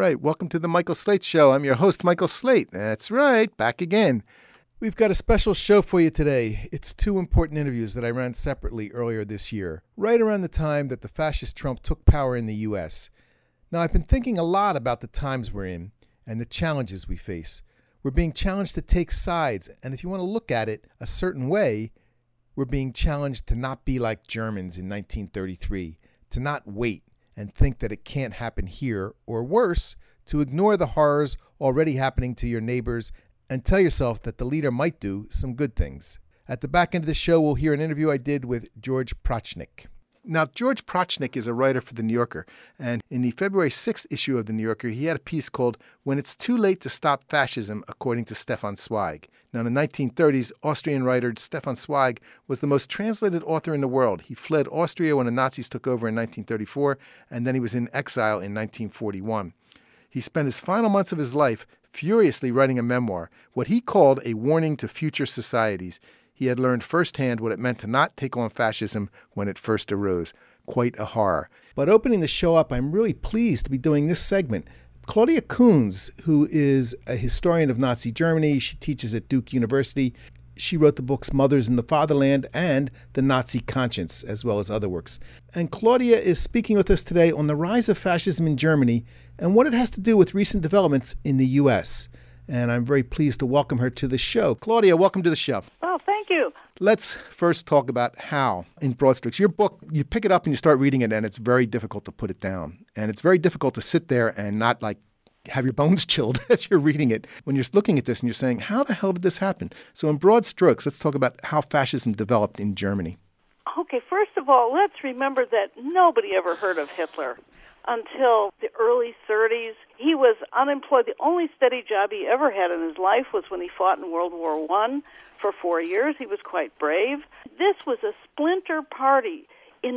right. Welcome to the Michael Slate Show. I'm your host, Michael Slate. That's right. Back again. We've got a special show for you today. It's two important interviews that I ran separately earlier this year, right around the time that the fascist Trump took power in the U.S. Now, I've been thinking a lot about the times we're in and the challenges we face. We're being challenged to take sides, and if you want to look at it a certain way, we're being challenged to not be like Germans in 1933, to not wait and think that it can't happen here, or worse, to ignore the horrors already happening to your neighbors and tell yourself that the leader might do some good things. At the back end of the show, we'll hear an interview I did with George Prochnick. Now, George Prochnick is a writer for The New Yorker, and in the February 6th issue of The New Yorker, he had a piece called When It's Too Late to Stop Fascism, According to Stefan Zweig. Now, in the 1930s, Austrian writer Stefan Zweig was the most translated author in the world. He fled Austria when the Nazis took over in 1934, and then he was in exile in 1941. He spent his final months of his life furiously writing a memoir, what he called a warning to future societies. He had learned firsthand what it meant to not take on fascism when it first arose. Quite a horror. But opening the show up, I'm really pleased to be doing this segment. Claudia Kunz, who is a historian of Nazi Germany, she teaches at Duke University. She wrote the books Mothers in the Fatherland and The Nazi Conscience, as well as other works. And Claudia is speaking with us today on the rise of fascism in Germany and what it has to do with recent developments in the U.S. And I'm very pleased to welcome her to the show. Claudia, welcome to the show. Oh, thank you. Let's first talk about how, in broad strokes, your book, you pick it up and you start reading it, and it's very difficult to put it down. And it's very difficult to sit there and not, have your bones chilled as you're reading it when you're looking at this and you're saying, how the hell did this happen? So in broad strokes, let's talk about how fascism developed in Germany. Okay, first of all, let's remember that nobody ever heard of Hitler until the early 30s. He was unemployed. The only steady job he ever had in his life was when he fought in World War I for 4 years. He was quite brave. This was a splinter party. In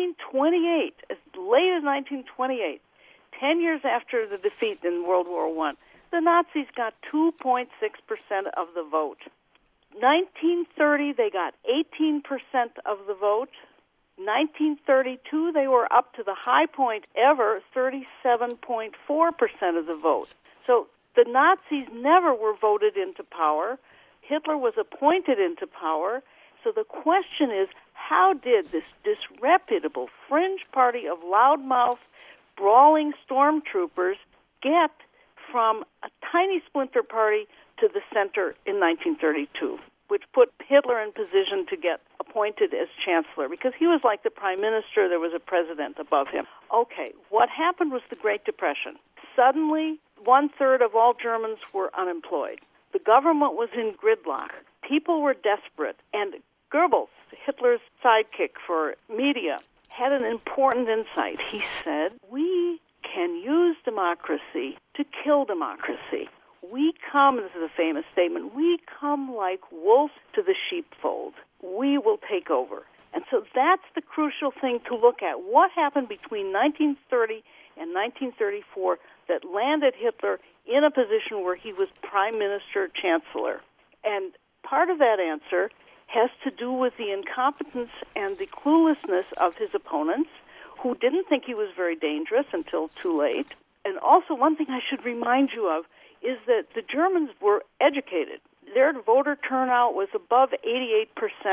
1928, as late as 1928, 10 years after the defeat in World War I, the Nazis got 2.6% of the vote. 1930, they got 18% of the vote. 1932, they were up to the high point ever, 37.4% of the vote. So the Nazis never were voted into power. Hitler was appointed into power. So the question is, how did this disreputable fringe party of loudmouth, brawling stormtroopers get from a tiny splinter party to the center in 1932, which put Hitler in position to get appointed as chancellor, because he was like the prime minister, there was a president above him. Okay, what happened was the Great Depression. Suddenly, 1/3 of all Germans were unemployed. The government was in gridlock. People were desperate. And Goebbels, Hitler's sidekick for media, had an important insight. He said, we can use democracy to kill democracy. We come, this is a famous statement, we come like wolves to the sheepfold. We will take over. And so that's the crucial thing to look at. What happened between 1930 and 1934 that landed Hitler in a position where he was prime minister, chancellor? And part of that answer has to do with the incompetence and the cluelessness of his opponents, who didn't think he was very dangerous until too late. And also, one thing I should remind you of is that the Germans were educated. Their voter turnout was above 88%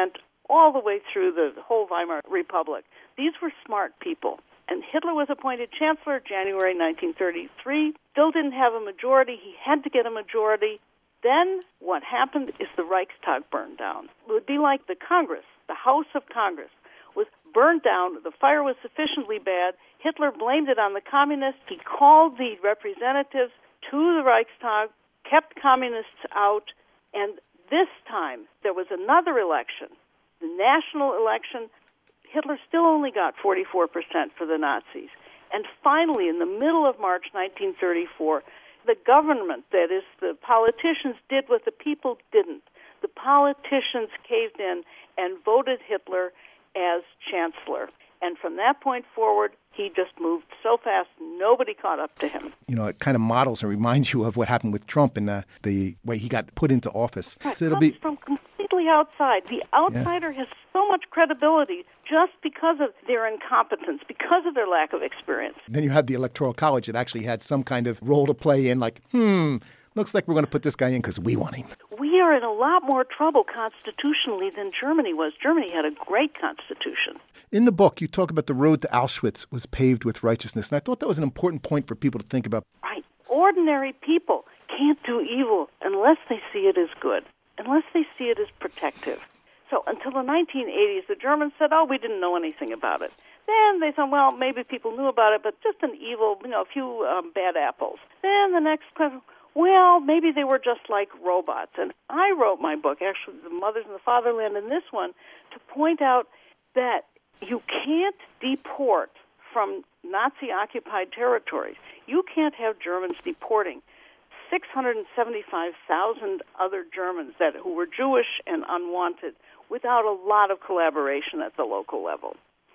all the way through the whole Weimar Republic. These were smart people. And Hitler was appointed chancellor January 1933. Still didn't have a majority. He had to get a majority. Then what happened is the Reichstag burned down. It would be like the Congress, the House of Congress, was burned down. The fire was sufficiently bad. Hitler blamed it on the communists. He called the representatives to the Reichstag, kept communists out, and this time there was another election, the national election. Hitler still only got 44% for the Nazis. And finally, in the middle of March 1934, the government, that is, the politicians, did what the people didn't. The politicians caved in and voted Hitler as chancellor. And from that point forward, he just moved so fast, nobody caught up to him. You know, it kind of models and reminds you of what happened with Trump and the way he got put into office. Right. So it'll Comes be from completely the outside. The outsider has so much credibility just because of their incompetence, because of their lack of experience. Then you have the Electoral College that actually had some kind of role to play in, like, looks like we're going to put this guy in because we want him. We are in a lot more trouble constitutionally than Germany was. Germany had a great constitution. In the book, you talk about the road to Auschwitz was paved with righteousness, and I thought that was an important point for people to think about. Right. Ordinary people can't do evil unless they see it as good, unless they see it as protective. So until the 1980s, the Germans said, we didn't know anything about it. Then they thought, well, maybe people knew about it, but just an evil, a few bad apples. Then the next question, well, maybe they were just like robots. And I wrote my book, actually, The Mothers in the Fatherland, and this one, to point out that you can't deport from Nazi-occupied territories. You can't have Germans deporting 675,000 other Germans who were Jewish and unwanted without a lot of collaboration at the local level.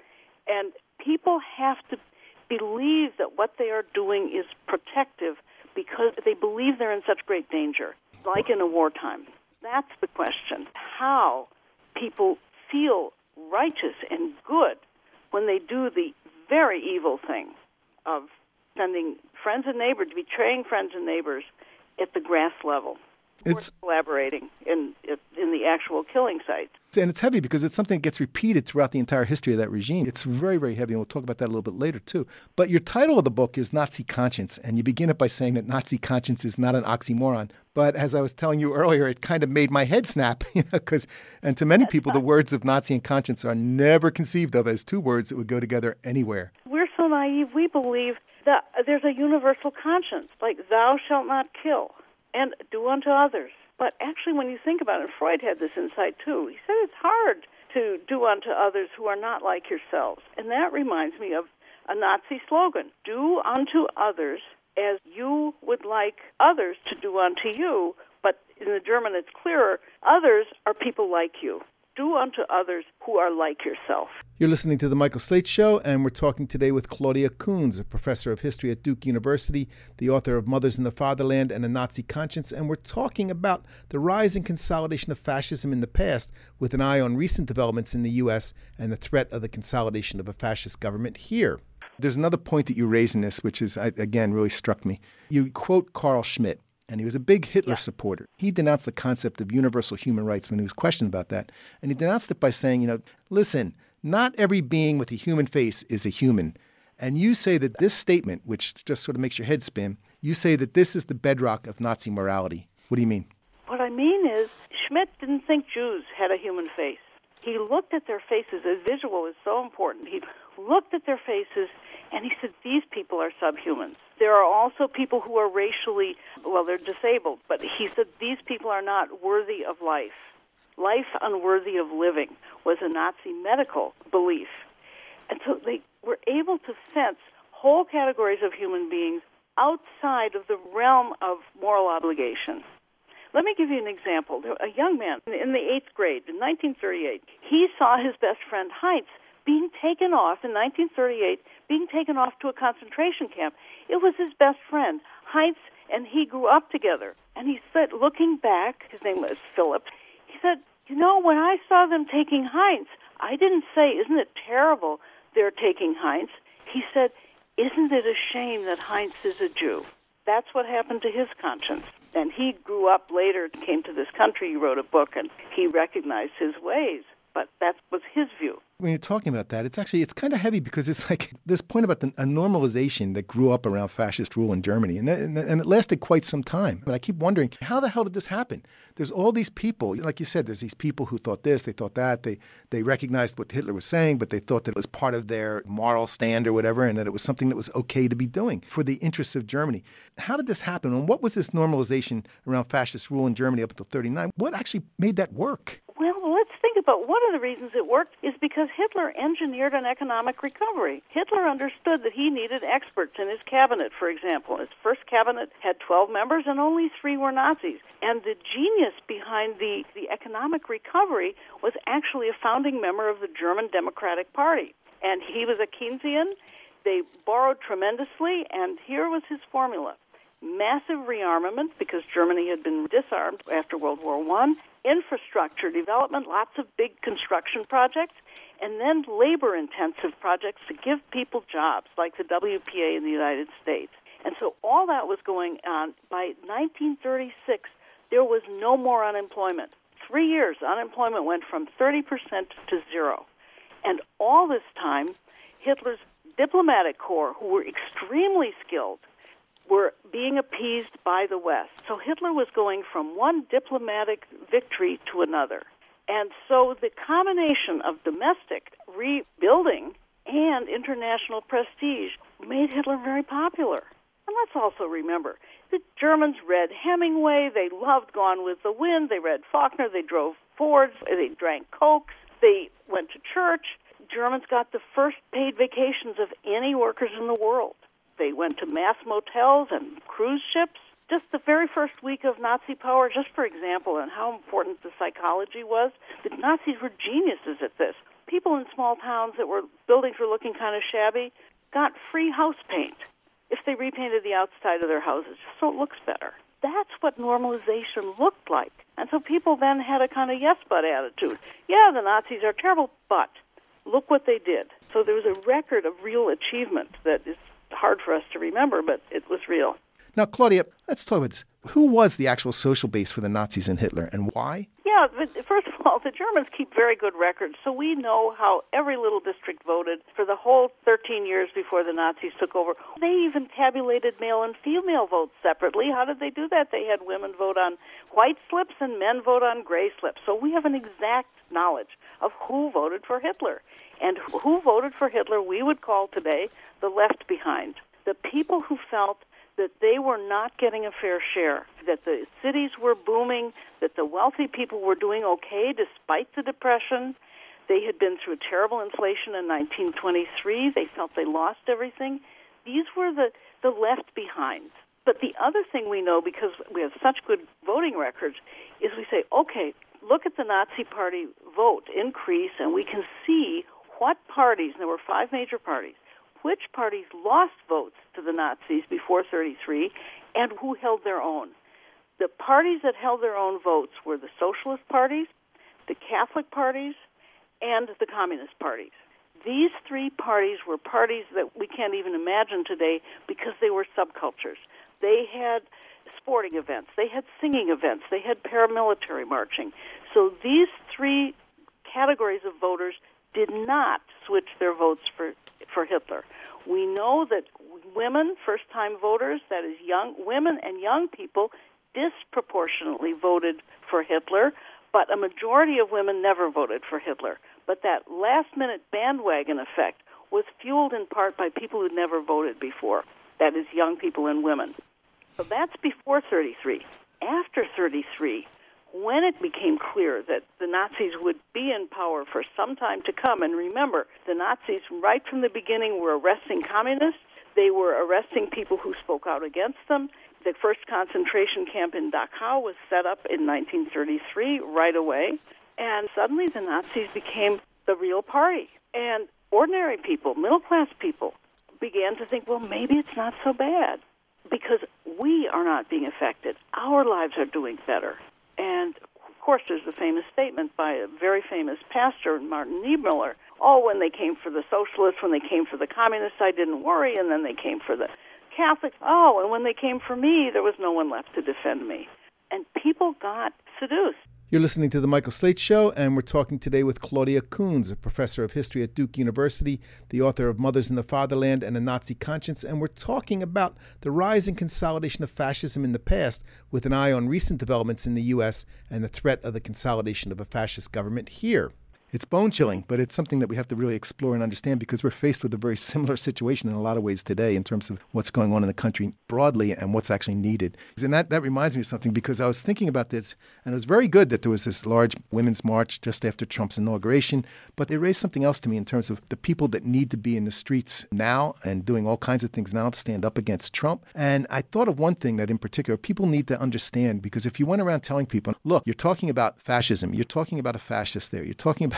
And people have to believe that what they are doing is protective because they believe they're in such great danger, like in a wartime. That's the question. How people feel righteous and good when they do the very evil thing of sending friends and neighbors, betraying friends and neighbors at the grass level. It's collaborating in the actual killing sites. And it's heavy because it's something that gets repeated throughout the entire history of that regime. It's very, very heavy, and we'll talk about that a little bit later, too. But your title of the book is Nazi Conscience, and you begin it by saying that Nazi conscience is not an oxymoron. But as I was telling you earlier, it kind of made my head snap, and to many people, the words of Nazi and conscience are never conceived of as two words that would go together anywhere. We're so naive, we believe that there's a universal conscience, like thou shalt not kill, and do unto others. But actually, when you think about it, Freud had this insight too. He said it's hard to do unto others who are not like yourselves. And that reminds me of a Nazi slogan, do unto others as you would like others to do unto you. But in the German, it's clearer, others are people like you. Do unto others who are like yourself. You're listening to The Michael Slate Show, and we're talking today with Claudia Kunz, a professor of history at Duke University, the author of Mothers in the Fatherland and a Nazi Conscience, and we're talking about the rise and consolidation of fascism in the past with an eye on recent developments in the U.S. and the threat of the consolidation of a fascist government here. There's another point that you raise in this, which is, again, really struck me. You quote Carl Schmitt. And he was a big Hitler supporter. He denounced the concept of universal human rights when he was questioned about that. And he denounced it by saying, listen, not every being with a human face is a human. And you say that this statement, which just sort of makes your head spin, you say that this is the bedrock of Nazi morality. What do you mean? What I mean is Schmitt didn't think Jews had a human face. He looked at their faces. The visual is so important. He looked at their faces and he said, these people are subhumans. There are also people who are racially, they're disabled, but he said these people are not worthy of life. Life unworthy of living was a Nazi medical belief. And so they were able to sense whole categories of human beings outside of the realm of moral obligation. Let me give you an example. A young man in the 8th grade in 1938, he saw his best friend Heinz being taken off in 1938, being taken off to a concentration camp. It was his best friend. Heinz and he grew up together. And he said, looking back, his name was Philip, he said, when I saw them taking Heinz, I didn't say, isn't it terrible they're taking Heinz? He said, isn't it a shame that Heinz is a Jew? That's what happened to his conscience. And he grew up later, came to this country, he wrote a book, and he recognized his ways. But that was his view. When you're talking about that, it's kind of heavy because it's like this point about a normalization that grew up around fascist rule in Germany. And it lasted quite some time. But I keep wondering, how the hell did this happen? There's all these people, like you said, there's these people who thought this, they thought that. They recognized what Hitler was saying, but they thought that it was part of their moral stand or whatever, and that it was something that was okay to be doing for the interests of Germany. How did this happen? And what was this normalization around fascist rule in Germany up until 1939? What actually made that work? Well, let's think about one of the reasons it worked is because Hitler engineered an economic recovery. Hitler understood that he needed experts in his cabinet, for example. His first cabinet had 12 members and only 3 were Nazis. And the genius behind the economic recovery was actually a founding member of the German Democratic Party. And he was a Keynesian. They borrowed tremendously, and here was his formula. massive rearmament because Germany had been disarmed after World War I, infrastructure development, lots of big construction projects, and then labor-intensive projects to give people jobs, like the WPA in the United States. And so all that was going on. By 1936, there was no more unemployment. 3 years, unemployment went from 30% to zero. And all this time, Hitler's diplomatic corps, who were extremely skilled, were being appeased by the West. So Hitler was going from one diplomatic victory to another. And so the combination of domestic rebuilding and international prestige made Hitler very popular. And let's also remember, the Germans read Hemingway, they loved Gone with the Wind, they read Faulkner, they drove Fords, they drank Cokes, they went to church. Germans got the first paid vacations of any workers in the world. They went to mass motels and cruise ships. Just the very first week of Nazi power, just for example, and how important the psychology was, the Nazis were geniuses at this. People in small towns that were buildings were looking kind of shabby got free house paint if they repainted the outside of their houses, just so it looks better. That's what normalization looked like. And so people then had a kind of yes-but attitude. Yeah, the Nazis are terrible, but look what they did. So there was a record of real achievement that is hard for us to remember, but it was real. Now, Claudia, let's talk about this. Who was the actual social base for the Nazis and Hitler, and why? Yeah, first of all, the Germans keep very good records, so we know how every little district voted for the whole 13 years before the Nazis took over. They even tabulated male and female votes separately. How did they do that? They had women vote on white slips and men vote on gray slips. So we have an exact knowledge of who voted for Hitler. And who voted for Hitler we would call today the left behind. The people who felt that they were not getting a fair share, that the cities were booming, that the wealthy people were doing okay despite the Depression. They had been through terrible inflation in 1923. They felt they lost everything. These were the left behind. But the other thing we know, because we have such good voting records, is we say, okay, look at the Nazi Party vote increase, and we can see what parties, and there were 5 major parties, which parties lost votes to the Nazis before 33 and who held their own. The parties that held their own votes were the socialist parties, the Catholic parties, and the communist parties. These 3 parties were parties that we can't even imagine today because they were subcultures. They had sporting events, they had singing events, they had paramilitary marching. So these 3 categories of voters did not switch their votes for Hitler. We know that women, first-time voters, that is young women and young people, disproportionately voted for Hitler, but a majority of women never voted for Hitler. But that last-minute bandwagon effect was fueled in part by people who never voted before, that is young people and women. So that's before 33. After 33, when it became clear that the Nazis would be in power for some time to come, and remember, the Nazis right from the beginning were arresting communists, they were arresting people who spoke out against them. The first concentration camp in Dachau was set up in 1933 right away, and suddenly the Nazis became the real party. And ordinary people, middle-class people, began to think, well, maybe it's not so bad, because we are not being affected. Our lives are doing better. And, of course, there's the famous statement by a very famous pastor, Martin Niemöller, when they came for the socialists, when they came for the communists, I didn't worry, and then they came for the Catholics. And when they came for me, there was no one left to defend me. And people got seduced. You're listening to The Michael Slate Show, and we're talking today with Claudia Kunz, a professor of history at Duke University, the author of Mothers in the Fatherland and a Nazi Conscience, and we're talking about the rise and consolidation of fascism in the past with an eye on recent developments in the U.S. and the threat of the consolidation of a fascist government here. It's bone-chilling, but it's something that we have to really explore and understand because we're faced with a very similar situation in a lot of ways today in terms of what's going on in the country broadly and what's actually needed. And that reminds me of something because I was thinking about this, and it was very good that there was this large women's march just after Trump's inauguration, but it raised something else to me in terms of the people that need to be in the streets now and doing all kinds of things now to stand up against Trump. And I thought of one thing that in particular people need to understand, because if you went around telling people, look, you're talking about fascism, you're talking about a fascist there, you're talking about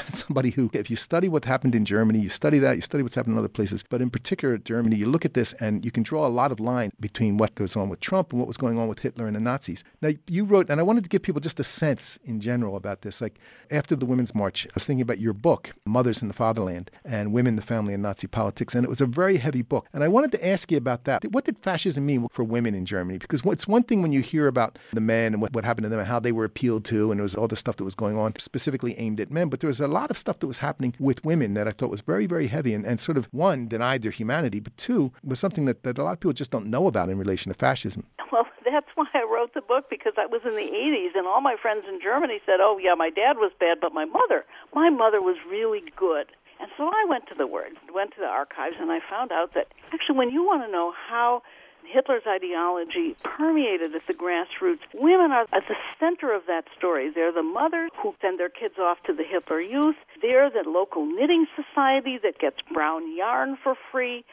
somebody who, if you study what happened in Germany, you study that, you study what's happened in other places, but in particular Germany, you look at this and you can draw a lot of line between what goes on with Trump and what was going on with Hitler and the Nazis. Now, you wrote, and I wanted to give people just a sense in general about this, like after the Women's March, I was thinking about your book, Mothers in the Fatherland, and Women, the Family, and Nazi Politics, and it was a very heavy book. And I wanted to ask you about that. What did fascism mean for women in Germany? Because it's one thing when you hear about the men and what happened to them and how they were appealed to, and there was all the stuff that was going on specifically aimed at men, but there was a lot of stuff that was happening with women that I thought was very, very heavy and sort of, one, denied their humanity, but two, was something that a lot of people just don't know about in relation to fascism. Well, that's why I wrote the book, because I was in the 80s, and all my friends in Germany said, oh, yeah, my dad was bad, but my mother was really good. And so I went to the archives, and I found out that actually when you want to know how Hitler's ideology permeated at the grassroots, women are at the center of that story. They're the mothers who send their kids off to the Hitler Youth. They're the local knitting society that gets brown yarn for free.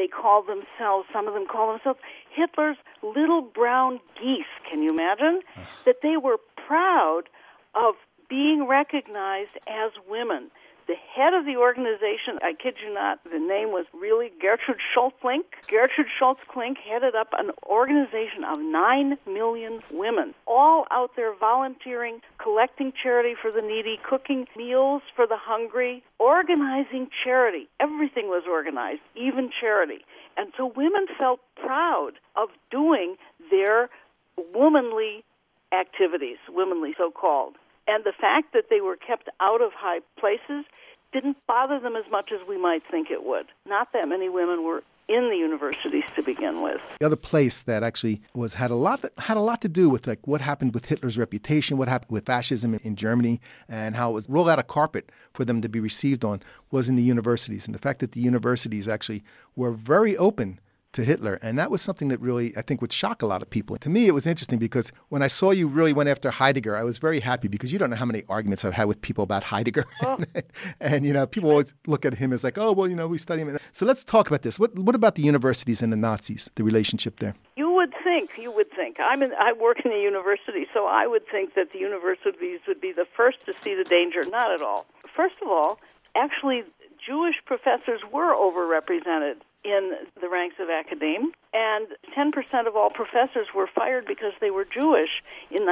Some of them call themselves Hitler's little brown geese. Can you imagine? That they were proud of being recognized as women. The head of the organization, I kid you not, the name was really Gertrude Schultz-Klink. Gertrude Schultz-Klink headed up an organization of 9 million women, all out there volunteering, collecting charity for the needy, cooking meals for the hungry, organizing charity. Everything was organized, even charity. And so women felt proud of doing their womanly activities, womanly so-called. And the fact that they were kept out of high places didn't bother them as much as we might think it would. Not that many women were in the universities to begin with. The other place that actually had a lot to do with like what happened with Hitler's reputation, what happened with fascism in Germany, and how it was rolled out a carpet for them to be received on was in the universities. And the fact that the universities actually were very open to Hitler. And that was something that really, I think, would shock a lot of people. To me, it was interesting because when I saw you really went after Heidegger, I was very happy because you don't know how many arguments I've had with people about Heidegger. Oh. And, people always look at him as like, oh, well, we study him. So let's talk about this. What about the universities and the Nazis, the relationship there? You would think. I work in a university, so I would think that the universities would be the first to see the danger. Not at all. First of all, actually, Jewish professors were overrepresented in the ranks of academia, and 10% of all professors were fired because they were Jewish in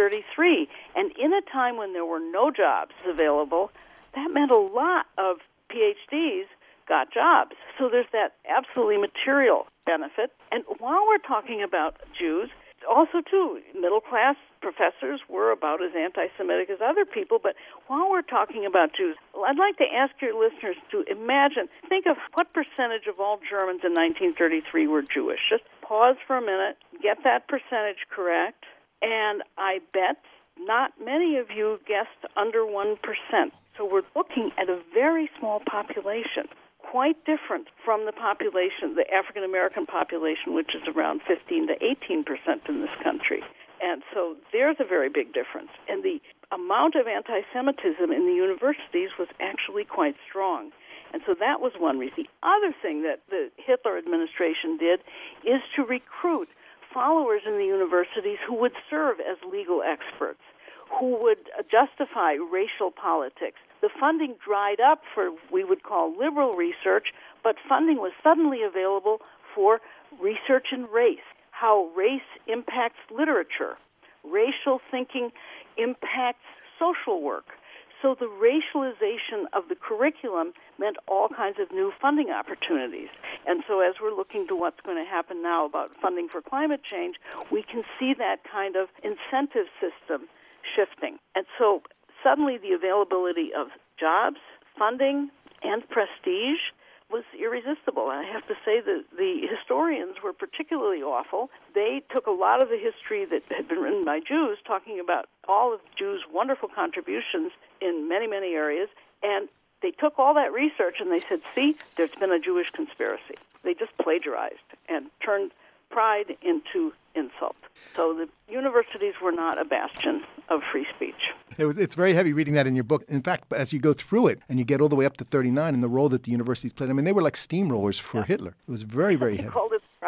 1933. And in a time when there were no jobs available, that meant a lot of PhDs got jobs. So there's that absolutely material benefit. And while we're talking about Jews, also, too, middle-class professors were about as anti-Semitic as other people. But while we're talking about Jews, I'd like to ask your listeners to think of what percentage of all Germans in 1933 were Jewish. Just pause for a minute, get that percentage correct, and I bet not many of you guessed under 1%. So we're looking at a very small population, quite different from the population, the African-American population, which is around 15 to 18% in this country. And so there's a very big difference. And the amount of anti-Semitism in the universities was actually quite strong. And so that was one reason. The other thing that the Hitler administration did is to recruit followers in the universities who would serve as legal experts, who would justify racial politics. The funding dried up for we would call liberal research, but funding was suddenly available for research in race, how race impacts literature, racial thinking impacts social work. So the racialization of the curriculum meant all kinds of new funding opportunities. And so as we're looking to what's going to happen now about funding for climate change, we can see that kind of incentive system shifting. And so suddenly the availability of jobs, funding, and prestige was irresistible. And I have to say that the historians were particularly awful. They took a lot of the history that had been written by Jews, talking about all of Jews' wonderful contributions in many, many areas, and they took all that research and they said, see, there's been a Jewish conspiracy. They just plagiarized and turned pride into insult. So the universities were not a bastion of free speech. It's very heavy reading that in your book. In fact, as you go through it and you get all the way up to 39 and the role that the universities played, I mean, they were like steamrollers for Hitler. It was very, very heavy. They called it brown steamroller.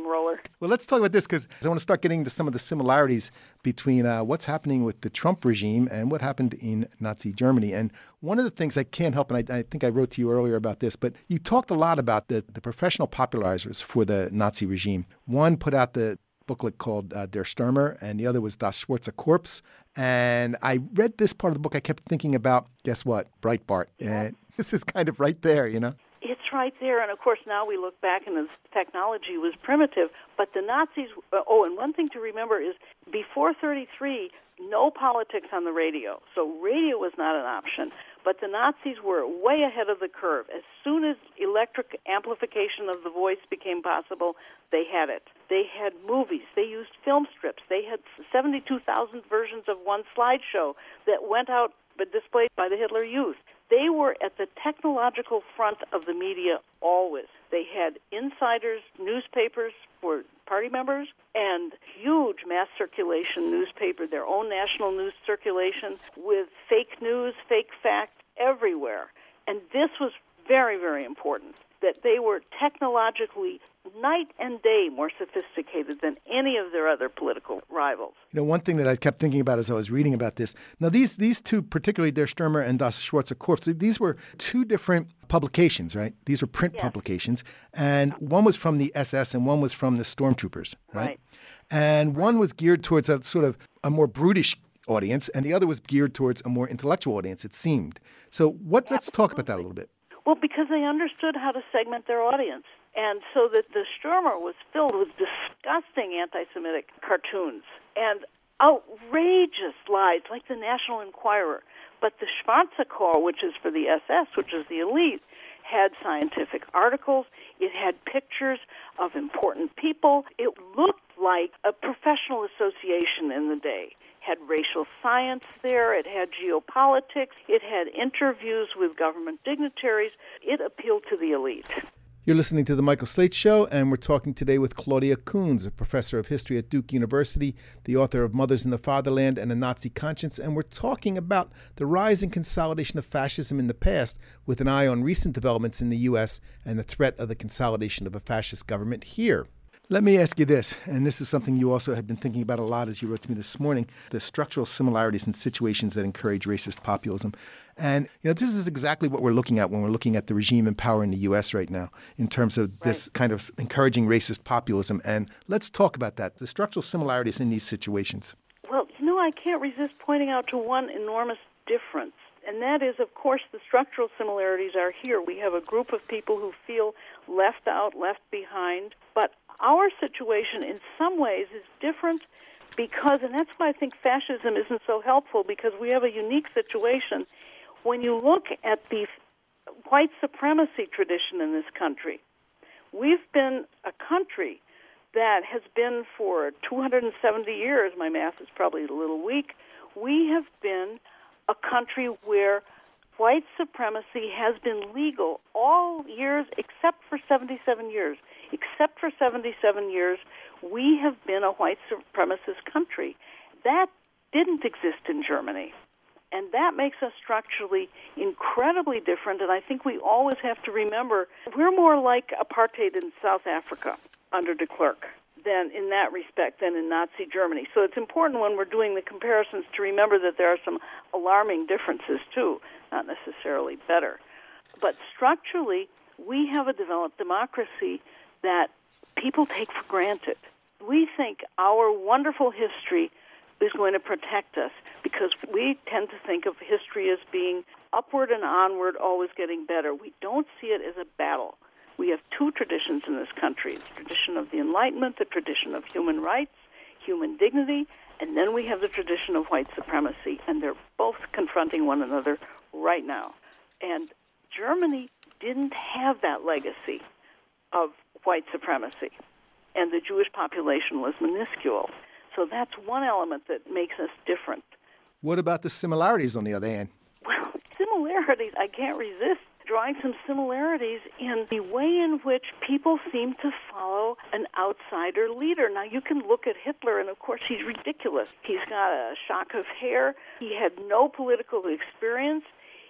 steamroller. Well, let's talk about this because I want to start getting into some of the similarities between what's happening with the Trump regime and what happened in Nazi Germany. And one of the things I can't help, and I think I wrote to you earlier about this, but you talked a lot about the professional popularizers for the Nazi regime. One put out the booklet called Der Stürmer, and the other was Das Schwarze Korps. And I read this part of the book. I kept thinking about, guess what, Breitbart. And this is kind of right there, you know? It's right there. And, of course, now we look back and the technology was primitive. But the Nazis, and one thing to remember is before 1933, no politics on the radio. So radio was not an option. But the Nazis were way ahead of the curve. As soon as electric amplification of the voice became possible, they had it. They had movies. They used film strips. They had 72,000 versions of one slideshow that went out but displayed by the Hitler Youth. They were at the technological front of the media always. They had insiders, newspapers for party members, and huge mass circulation newspaper, their own national news circulation with fake news, fake facts everywhere. And this was very, very important, that they were technologically night and day more sophisticated than any of their other political rivals. You know, one thing that I kept thinking about as I was reading about this, now these two, particularly Der Stürmer and Das Schwarze Korps, these were two different publications, right? These were print publications, and one was from the SS and one was from the stormtroopers, right? And one was geared towards a sort of a more brutish audience, and the other was geared towards a more intellectual audience, it seemed. So let's talk about that a little bit. Well, because they understood how to segment their audience. And so that the Stürmer was filled with disgusting anti-Semitic cartoons and outrageous lies like the National Enquirer. But the Schwarze Korps, which is for the SS, which is the elite, had scientific articles. It had pictures of important people. It looked like a professional association in the day. It had racial science there. It had geopolitics. It had interviews with government dignitaries. It appealed to the elite. You're listening to The Michael Slate Show, and we're talking today with Claudia Kunz, a professor of history at Duke University, the author of Mothers in the Fatherland and a Nazi Conscience, and we're talking about the rise and consolidation of fascism in the past with an eye on recent developments in the U.S. and the threat of the consolidation of a fascist government here. Let me ask you this, and this is something you also have been thinking about a lot as you wrote to me this morning, the structural similarities in situations that encourage racist populism. And, you know, this is exactly what we're looking at when we're looking at the regime in power in the U.S. right now in terms of this kind of encouraging racist populism. And let's talk about that, the structural similarities in these situations. Well, you know, I can't resist pointing out to one enormous difference. And that is, of course, the structural similarities are here. We have a group of people who feel left out, left behind. But our situation in some ways is different because, and that's why I think fascism isn't so helpful, because we have a unique situation. When you look at the white supremacy tradition in this country, we've been a country that has been for 270 years, my math is probably a little weak, we have been a country where white supremacy has been legal all years except for 77 years. Except for 77 years, we have been a white supremacist country. That didn't exist in Germany. And that makes us structurally incredibly different, and I think we always have to remember we're more like apartheid in South Africa under de Klerk than in that respect than in Nazi Germany. So it's important when we're doing the comparisons to remember that there are some alarming differences too, not necessarily better. But structurally, we have a developed democracy that people take for granted. We think our wonderful history is going to protect us because we tend to think of history as being upward and onward, always getting better. We don't see it as a battle. We have two traditions in this country, the tradition of the Enlightenment, the tradition of human rights, human dignity, and then we have the tradition of white supremacy, and they're both confronting one another right now. And Germany didn't have that legacy of white supremacy, and the Jewish population was minuscule. So that's one element that makes us different. What about the similarities on the other hand? Well, similarities, I can't resist drawing some similarities in the way in which people seem to follow an outsider leader. Now, you can look at Hitler, and of course, he's ridiculous. He's got a shock of hair. He had no political experience.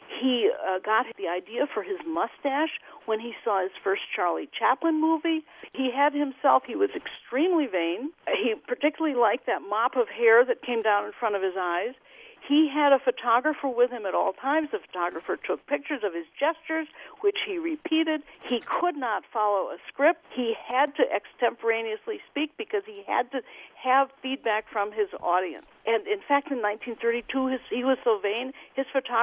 He got the idea for his mustache when he saw his first Charlie Chaplin movie. He was extremely vain. He particularly liked that mop of hair that came down in front of his eyes. He had a photographer with him at all times. The photographer took pictures of his gestures, which he repeated. He could not follow a script. He had to extemporaneously speak because he had to have feedback from his audience. And in fact, in 1932, he was so vain, his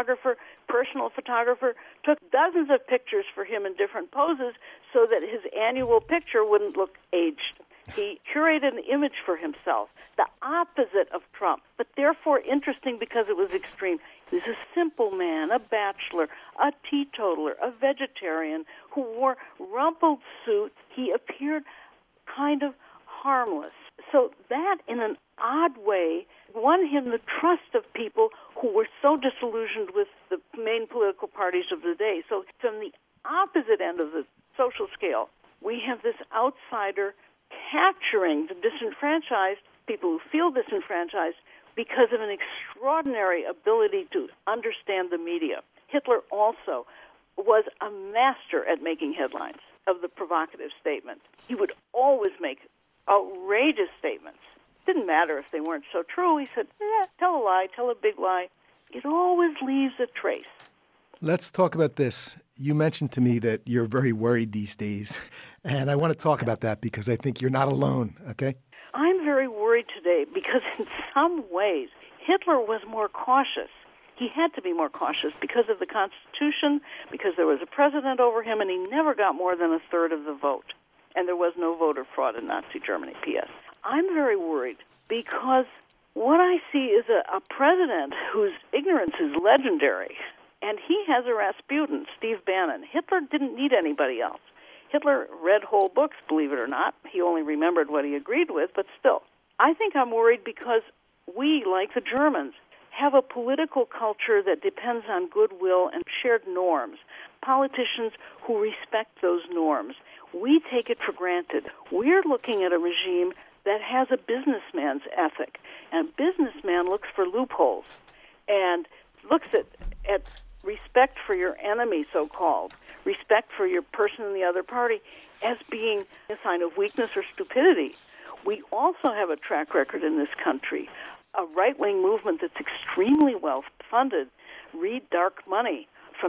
personal photographer, took dozens of pictures for him in different poses so that his annual picture wouldn't look aged. He curated an image for himself, the opposite of Trump, but therefore interesting because it was extreme. He was a simple man, a bachelor, a teetotaler, a vegetarian who wore rumpled suits. He appeared kind of harmless. So that, in an odd way, won him the trust of people who were so disillusioned with the main political parties of the day. So from the opposite end of the social scale, we have this outsider capturing the disenfranchised, people who feel disenfranchised, because of an extraordinary ability to understand the media. Hitler also was a master at making headlines of the provocative statement. He would always make outrageous statements. Didn't matter if they weren't so true. He said, tell a lie, tell a big lie. It always leaves a trace. Let's talk about this. You mentioned to me that you're very worried these days, and I want to talk about that because I think you're not alone, okay? I'm very worried today because in some ways Hitler was more cautious. He had to be more cautious because of the Constitution, because there was a president over him, and he never got more than a third of the vote. And there was no voter fraud in Nazi Germany, P.S. I'm very worried because what I see is a president whose ignorance is legendary. And he has a Rasputin, Steve Bannon. Hitler didn't need anybody else. Hitler read whole books, believe it or not. He only remembered what he agreed with, but still. I think I'm worried because we, like the Germans, have a political culture that depends on goodwill and shared norms, politicians who respect those norms. We take it for granted. We're looking at a regime that has a businessman's ethic, and a businessman looks for loopholes and looks at respect for your enemy, so-called, respect for your person in the other party, as being a sign of weakness or stupidity. We also have a track record in this country, a right-wing movement that's extremely well-funded. Read Dark Money from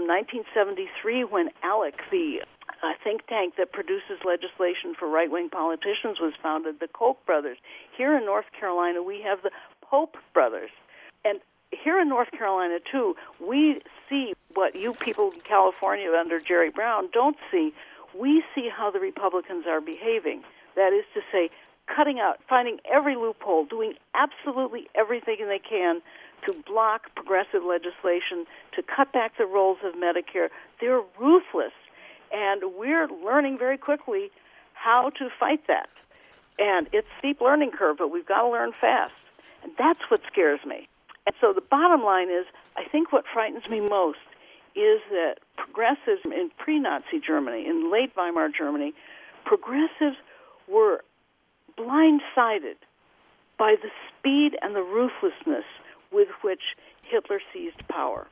1973 when ALEC, the think tank that produces legislation for right-wing politicians, was founded, the Koch brothers. Here in North Carolina, we have the Pope brothers. And here in North Carolina, too, we see what you people in California under Jerry Brown don't see. We see how the Republicans are behaving. That is to say, cutting out, finding every loophole, doing absolutely everything they can to block progressive legislation, to cut back the rolls of Medicare. They're ruthless, and we're learning very quickly how to fight that. And it's a steep learning curve, but we've got to learn fast. And that's what scares me. And so the bottom line is, I think what frightens me most is that progressives in pre-Nazi Germany, in late Weimar Germany, progressives were blindsided by the speed and the ruthlessness with which Hitler seized power.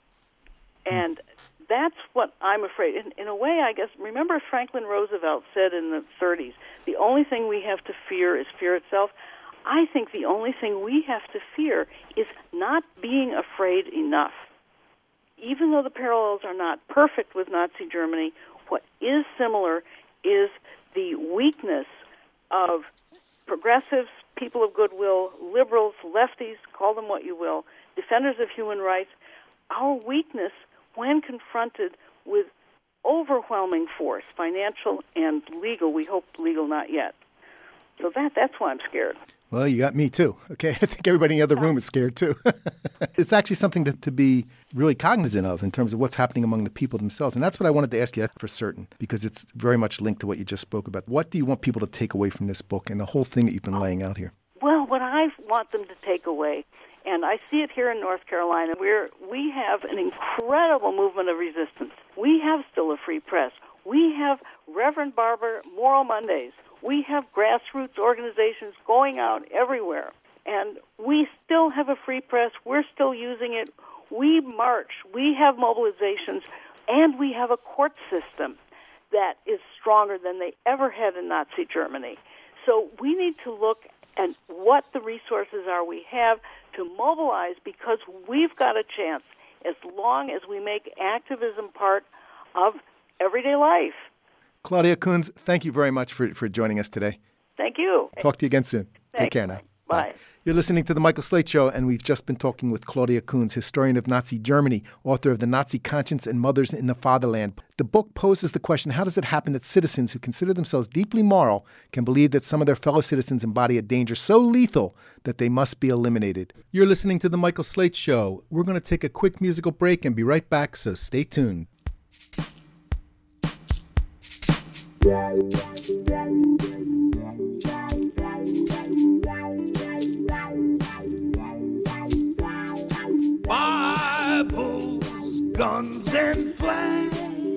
And that's what I'm afraid. In a way, I guess, remember Franklin Roosevelt said in the 30s, the only thing we have to fear is fear itself. I think the only thing we have to fear is not being afraid enough. Even though the parallels are not perfect with Nazi Germany, what is similar is the weakness of progressives, people of goodwill, liberals, lefties, call them what you will, defenders of human rights. Our weakness when confronted with overwhelming force, financial and legal. We hope legal not yet. So that's why I'm scared. Well, you got me too. Okay, I think everybody in the other room is scared too. It's actually something to be really cognizant of in terms of what's happening among the people themselves. And that's what I wanted to ask you for certain, because it's very much linked to what you just spoke about. What do you want people to take away from this book and the whole thing that you've been laying out here? Well, what I want them to take away, and I see it here in North Carolina, where we have an incredible movement of resistance. We have still a free press. We have Reverend Barber Moral Mondays. We have grassroots organizations going out everywhere. And we still have a free press. We're still using it. We march. We have mobilizations. And we have a court system that is stronger than they ever had in Nazi Germany. So we need to look at what the resources are we have to mobilize, because we've got a chance as long as we make activism part of everyday life. Claudia Kunz, thank you very much for joining us today. Thank you. Talk to you again soon. Thanks. Take care now. Bye. You're listening to The Michael Slate Show, and we've just been talking with Claudia Kunz, historian of Nazi Germany, author of The Nazi Conscience and Mothers in the Fatherland. The book poses the question, how does it happen that citizens who consider themselves deeply moral can believe that some of their fellow citizens embody a danger so lethal that they must be eliminated? You're listening to The Michael Slate Show. We're going to take a quick musical break and be right back, so stay tuned. Bibles, guns, and flags.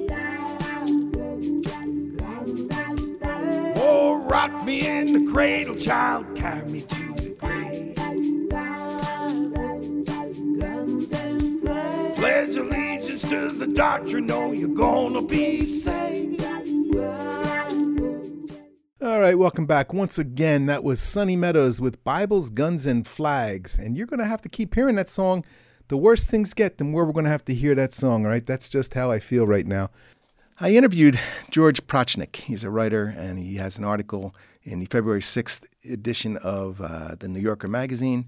Oh, rock me in the cradle, child, carry me to the grave. Pledge allegiance to the doctrine, know you're gonna be saved. All right, welcome back. Once again, that was Sonny Meadows with Bibles, Guns, and Flags. And you're going to have to keep hearing that song. The worse things get, the more we're going to have to hear that song, all right? That's just how I feel right now. I interviewed George Prochnick. He's a writer, and he has an article in the February 6th edition of the New Yorker magazine.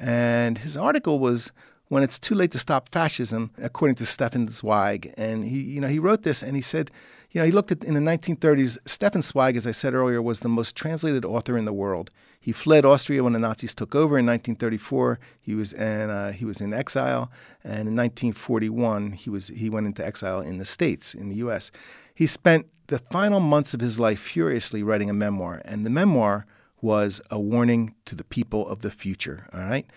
And his article was When It's Too Late to Stop Fascism, according to Stefan Zweig. And he wrote this, and he said, he looked at in the 1930s, Stefan Zweig, as I said earlier, was the most translated author in the world. He fled Austria when the Nazis took over in 1934. He was in exile, and in 1941 he went into exile in the States, in the U.S. He spent the final months of his life furiously writing a memoir, and the memoir was a warning to the people of the future. All right,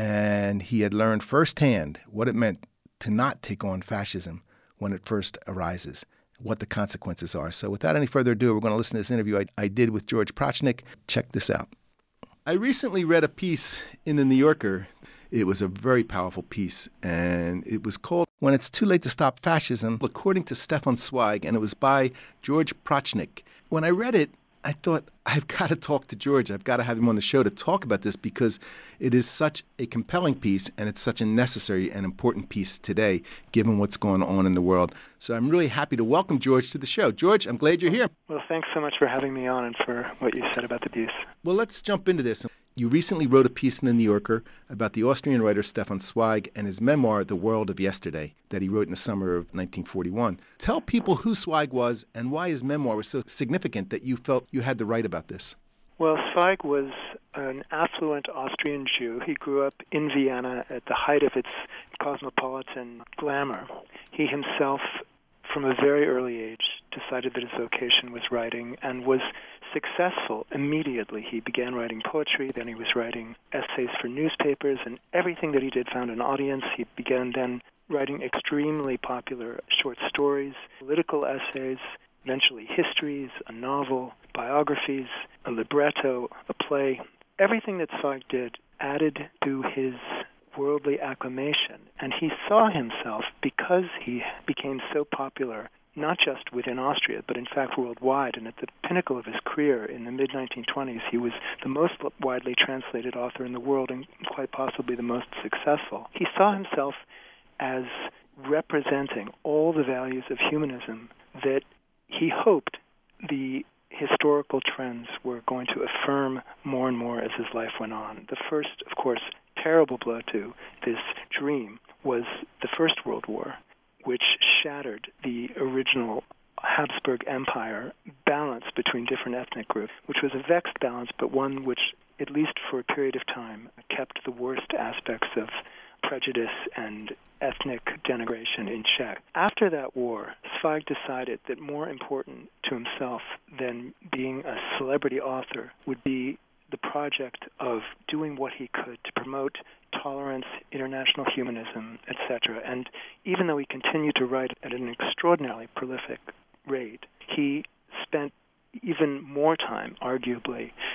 and he had learned firsthand what it meant to not take on fascism when it first arises, what the consequences are. So without any further ado, we're going to listen to this interview I did with George Prochnick. Check this out. I recently read a piece in the New Yorker. It was a very powerful piece, and it was called When It's Too Late to Stop Fascism, according to Stefan Zweig, and it was by George Prochnick. When I read it, I thought, I've got to talk to George. I've got to have him on the show to talk about this because it is such a compelling piece and it's such a necessary and important piece today, given what's going on in the world. So I'm really happy to welcome George to the show. George, I'm glad you're here. Well, thanks so much for having me on and for what you said about the piece. Well, let's jump into this. You recently wrote a piece in the New Yorker about the Austrian writer Stefan Zweig and his memoir, The World of Yesterday, that he wrote in the summer of 1941. Tell people who Zweig was and why his memoir was so significant that you felt you had to write about this. Well, Zweig was an affluent Austrian Jew. He grew up in Vienna at the height of its cosmopolitan glamour. He himself, from a very early age, decided that his vocation was writing and was successful immediately. He began writing poetry, then he was writing essays for newspapers, and everything that he did found an audience. He began then writing extremely popular short stories, political essays, eventually histories, a novel, biographies, a libretto, a play. Everything that Zweig did added to his worldly acclamation, and he saw himself, because he became so popular, not just within Austria, but in fact worldwide, and at the pinnacle of his career in the mid-1920s, he was the most widely translated author in the world and quite possibly the most successful. He saw himself as representing all the values of humanism that he hoped the historical trends were going to affirm more and more as his life went on. The first, of course, terrible blow to this dream was the First World War, which shattered the original Habsburg Empire balance between different ethnic groups, which was a vexed balance, but one which, at least for a period of time, kept the worst aspects of prejudice and ethnic denigration in check. After that war, Zweig decided that more important to himself than being a celebrity author would be the project of doing what he could to promote tolerance, international humanism, etc. And even though he continued to write at an extraordinarily prolific rate, he spent even more time, arguably,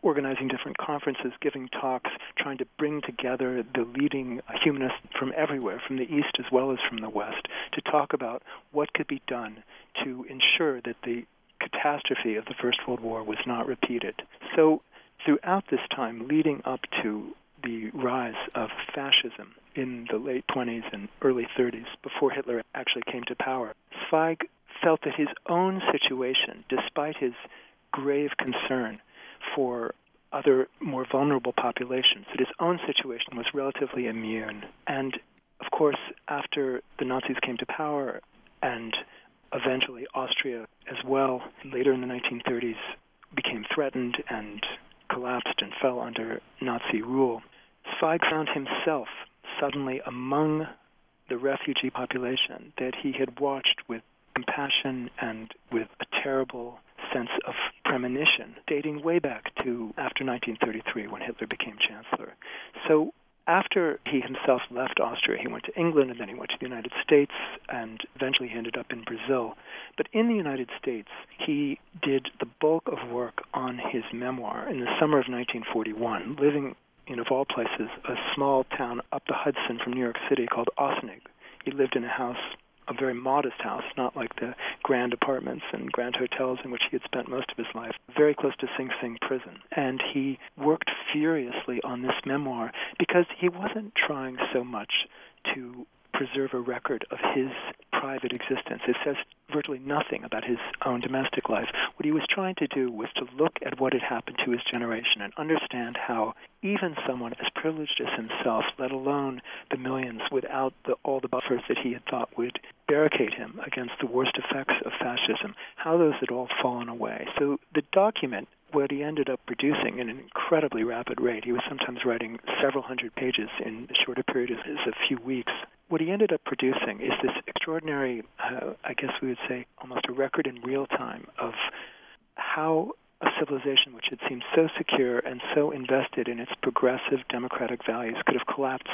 organizing different conferences, giving talks, trying to bring together the leading humanists from everywhere, from the East as well as from the West, to talk about what could be done to ensure that the catastrophe of the First World War was not repeated. So throughout this time, leading up to the rise of fascism in the late 20s and early 30s, before Hitler actually came to power, Zweig felt that his own situation, despite his grave concern for other more vulnerable populations, that his own situation was relatively immune. And, of course, after the Nazis came to power, and eventually Austria as well, later in the 1930s, became threatened and collapsed and fell under Nazi rule, Zweig found himself suddenly among the refugee population that he had watched with compassion and with a terrible sense of premonition, dating way back to after 1933 when Hitler became chancellor. So after he himself left Austria, he went to England, and then he went to the United States, and eventually he ended up in Brazil. But in the United States, he did the bulk of work on his memoir in the summer of 1941, living in, of all places, a small town up the Hudson from New York City called Ossining. He lived in a house, a very modest house, not like the grand apartments and grand hotels in which he had spent most of his life, very close to Sing Sing prison. And he worked furiously on this memoir because he wasn't trying so much to preserve a record of his private existence. It says virtually nothing about his own domestic life. What he was trying to do was to look at what had happened to his generation and understand how even someone as privileged as himself, let alone the millions without all the buffers that he had thought would barricade him against the worst effects of fascism, how those had all fallen away. So the document, what he ended up producing in an incredibly rapid rate, he was sometimes writing several hundred pages in a shorter period as a few weeks. What he ended up producing is this extraordinary, I guess we would say, almost a record in real time of how a civilization which had seemed so secure and so invested in its progressive democratic values could have collapsed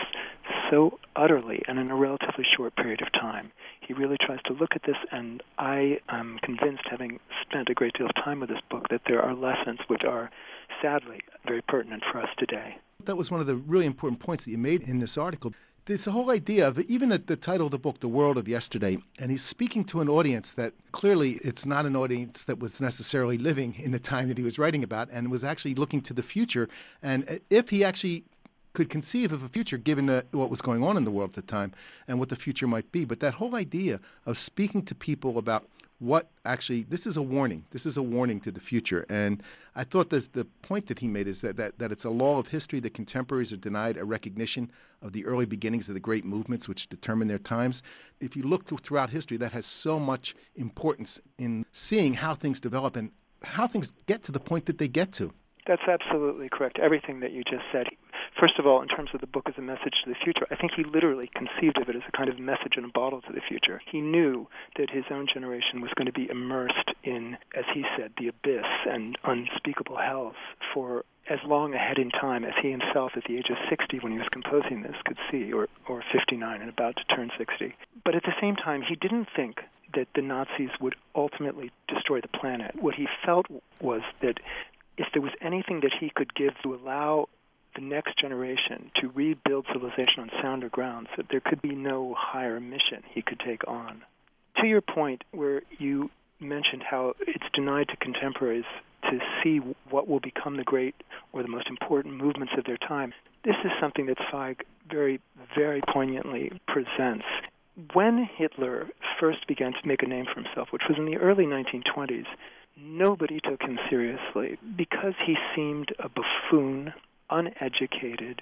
so utterly and in a relatively short period of time. He really tries to look at this, and I am convinced, having spent a great deal of time with this book, that there are lessons which are sadly very pertinent for us today. That was one of the really important points that you made in this article. There's a whole idea of, even at the title of the book, The World of Yesterday, and he's speaking to an audience that clearly it's not an audience that was necessarily living in the time that he was writing about and was actually looking to the future. And if he actually could conceive of a future given what was going on in the world at the time and what the future might be. But that whole idea of speaking to people about what actually, this is a warning. This is a warning to the future. And I thought the point that he made is that it's a law of history that contemporaries are denied a recognition of the early beginnings of the great movements which determine their times. If you look throughout history, that has so much importance in seeing how things develop and how things get to the point that they get to. That's absolutely correct. Everything that you just said. First of all, in terms of the book as a message to the future, I think he literally conceived of it as a kind of message in a bottle to the future. He knew that his own generation was going to be immersed in, as he said, the abyss and unspeakable hells for as long ahead in time as he himself, at the age of 60 when he was composing this, could see, or 59 and about to turn 60. But at the same time, he didn't think that the Nazis would ultimately destroy the planet. What he felt was that if there was anything that he could give to allow the next generation to rebuild civilization on sounder grounds, that there could be no higher mission he could take on. To your point where you mentioned how it's denied to contemporaries to see what will become the great or the most important movements of their time, this is something that Zweig very, very poignantly presents. When Hitler first began to make a name for himself, which was in the early 1920s, nobody took him seriously because he seemed a buffoon, uneducated,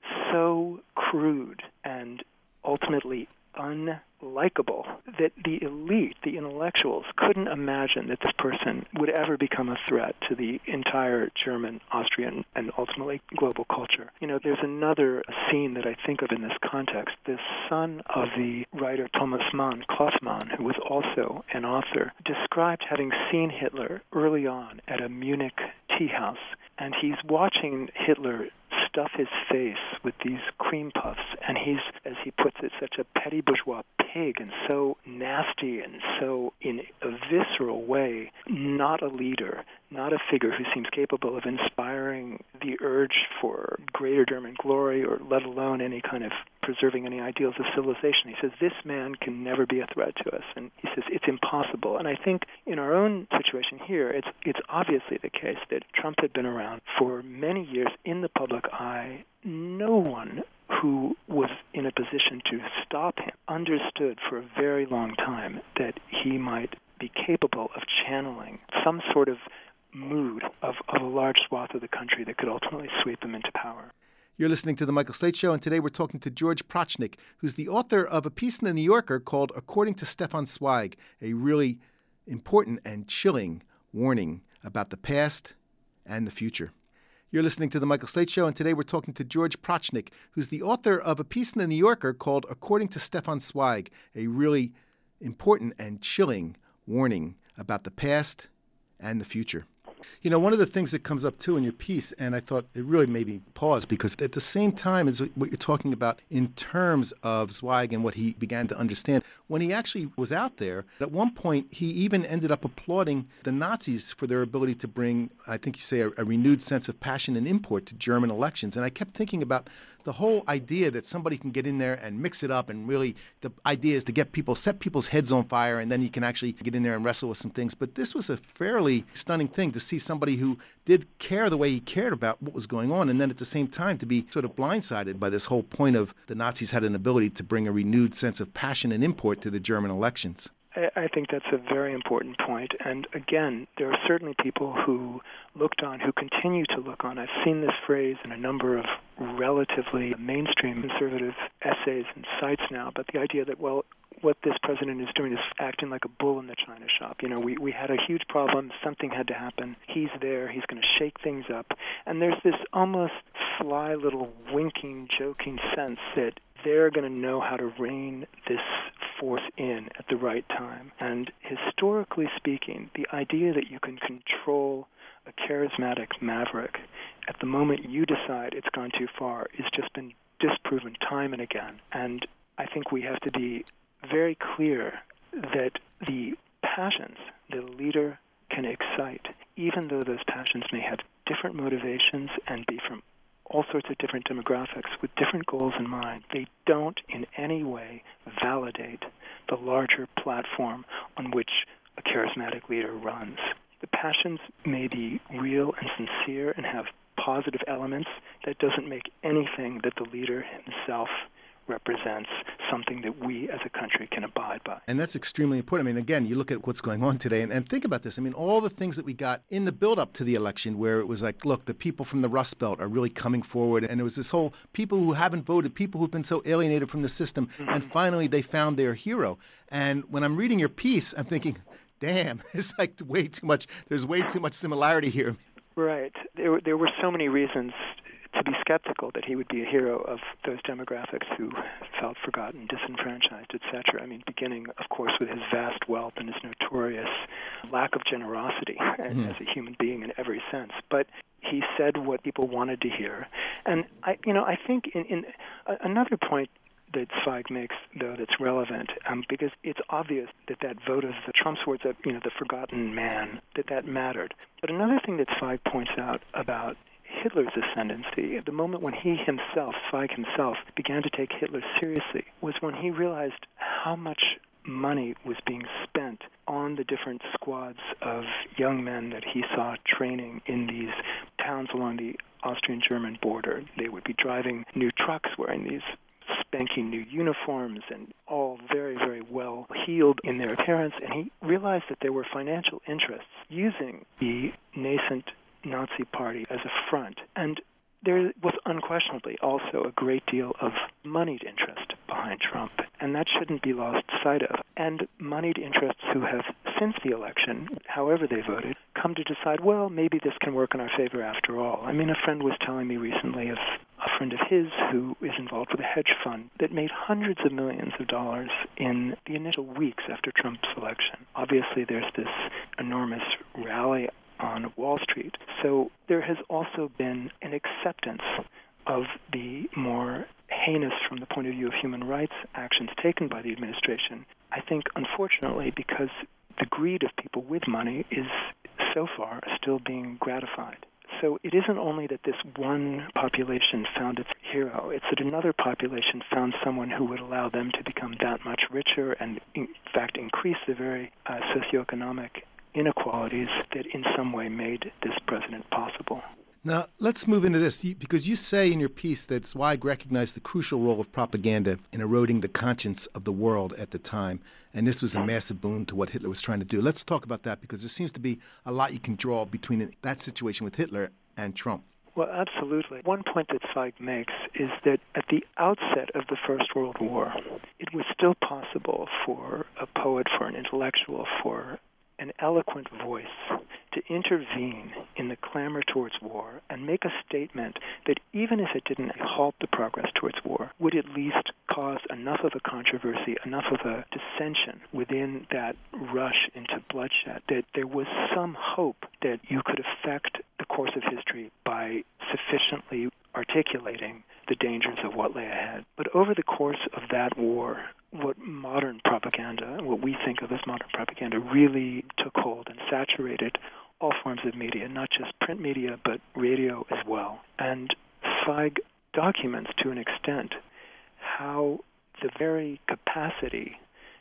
so crude, and ultimately unlikable that the elite, the intellectuals, couldn't imagine that this person would ever become a threat to the entire German, Austrian, and ultimately global culture. You know, there's another scene that I think of in this context. The son of the writer Thomas Mann, Klaus Mann, who was also an author, described having seen Hitler early on at a Munich tea house, and he's watching Hitler stuff his face with these cream puffs, and he's, as he puts it, such a petty bourgeois pig and so nasty and so in a visceral way not a leader, not a figure who seems capable of inspiring the urge for greater German glory or let alone any kind of preserving any ideals of civilization. He says, this man can never be a threat to us. And he says, it's impossible. And I think in our own situation here, it's obviously the case that Trump had been around for many years in the public eye. No one who was in a position to stop him understood for a very long time that he might be capable of channeling some sort of mood of a large swath of the country that could ultimately sweep him into power. You're listening to The Michael Slate Show, and today we're talking to George Prochnick, who's the author of a piece in The New Yorker called According to Stefan Zweig, a really important and chilling warning about the past and the future. You're listening to The Michael Slate Show, and today we're talking to George Prochnick, who's the author of a piece in The New Yorker called According to Stefan Zweig, a really important and chilling warning about the past and the future. You know, one of the things that comes up, too, in your piece, and I thought it really made me pause, because at the same time as what you're talking about in terms of Zweig and what he began to understand, when he actually was out there, at one point he even ended up applauding the Nazis for their ability to bring, I think you say, a renewed sense of passion and import to German elections. And I kept thinking about the whole idea that somebody can get in there and mix it up, and really the idea is to set people's heads on fire, and then you can actually get in there and wrestle with some things. But this was a fairly stunning thing to see somebody who did care the way he cared about what was going on, and then at the same time to be sort of blindsided by this whole point of the Nazis had an ability to bring a renewed sense of passion and import to the German elections. I think that's a very important point. And again, there are certainly people who looked on, who continue to look on. I've seen this phrase in a number of relatively mainstream conservative essays and sites now, but the idea that, well, what this president is doing is acting like a bull in the china shop. You know, we had a huge problem, something had to happen. He's there, he's going to shake things up. And there's this almost sly little winking, joking sense that they're going to know how to rein this force in at the right time. And historically speaking, the idea that you can control a charismatic maverick at the moment you decide it's gone too far has just been disproven time and again. And I think we have to be very clear that the passions that a leader can excite, even though those passions may have different motivations and be from all sorts of different demographics with different goals in mind, they don't in any way validate the larger platform on which a charismatic leader runs. The passions may be real and sincere and have positive elements. That doesn't make anything that the leader himself represents something that we as a country can abide by. And that's extremely important. I mean, again, you look at what's going on today and think about this. I mean, all the things that we got in the build-up to the election where it was like, look, the people from the Rust Belt are really coming forward. And it was this whole people who haven't voted, people who've been so alienated from the system. Mm-hmm. And finally, they found their hero. And when I'm reading your piece, I'm thinking, damn, it's like there's way too much similarity here. Right. There were so many reasons to be skeptical that he would be a hero of those demographics who felt forgotten, disenfranchised, etc. I mean, beginning, of course, with his vast wealth and his notorious lack of generosity as a human being in every sense. But he said what people wanted to hear. And I think in another point that Zweig makes, though, that's relevant, because it's obvious that vote of the Trump's words of, the forgotten man, that mattered. But another thing that Zweig points out about Hitler's ascendancy, the moment when Zweig himself, began to take Hitler seriously, was when he realized how much money was being spent on the different squads of young men that he saw training in these towns along the Austrian-German border. They would be driving new trucks, wearing these spanking new uniforms, and all very, very well heeled in their appearance. And he realized that there were financial interests using the nascent Nazi Party as a front. And there was unquestionably also a great deal of moneyed interest behind Trump, and that shouldn't be lost sight of. And moneyed interests who have, since the election, however they voted, come to decide, well, maybe this can work in our favor after all. I mean, a friend was telling me recently of a friend of his who is involved with a hedge fund that made hundreds of millions of dollars in the initial weeks after Trump's election. Obviously, there's this enormous rally on Wall Street. So there has also been an acceptance of the more heinous from the point of view of human rights actions taken by the administration, I think, unfortunately, because the greed of people with money is so far still being gratified. So it isn't only that this one population found its hero, it's that another population found someone who would allow them to become that much richer and, in fact, increase the very socioeconomic inequalities that in some way made this president possible. Now, let's move into this, because you say in your piece that Zweig recognized the crucial role of propaganda in eroding the conscience of the world at the time, and this was a massive boon to what Hitler was trying to do. Let's talk about that, because there seems to be a lot you can draw between that situation with Hitler and Trump. Well, absolutely. One point that Zweig makes is that at the outset of the First World War, it was still possible for a poet, for an intellectual, for an eloquent voice to intervene in the clamor towards war and make a statement that, even if it didn't halt the progress towards war, would at least cause enough of a controversy, enough of a dissension within that rush into bloodshed, that there was some hope that you could affect the course of history by sufficiently articulating the dangers of what lay ahead. But over the course of that war, what modern propaganda, what we think of as modern propaganda, really took hold and saturated all forms of media, not just print media, but radio as well. And Zweig documents to an extent how the very capacity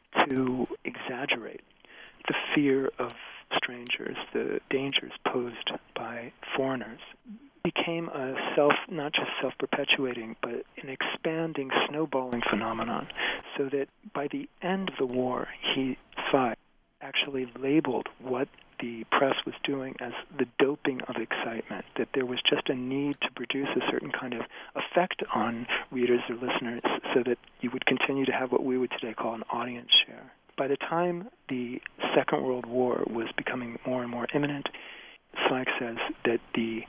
to exaggerate the fear of strangers, the dangers posed by foreigners, became a not just self-perpetuating, but an expanding, snowballing phenomenon, so that by the end of the war, Zweig actually labeled what the press was doing as the doping of excitement, that there was just a need to produce a certain kind of effect on readers or listeners so that you would continue to have what we would today call an audience share. By the time the Second World War was becoming more and more imminent, Zweig says that the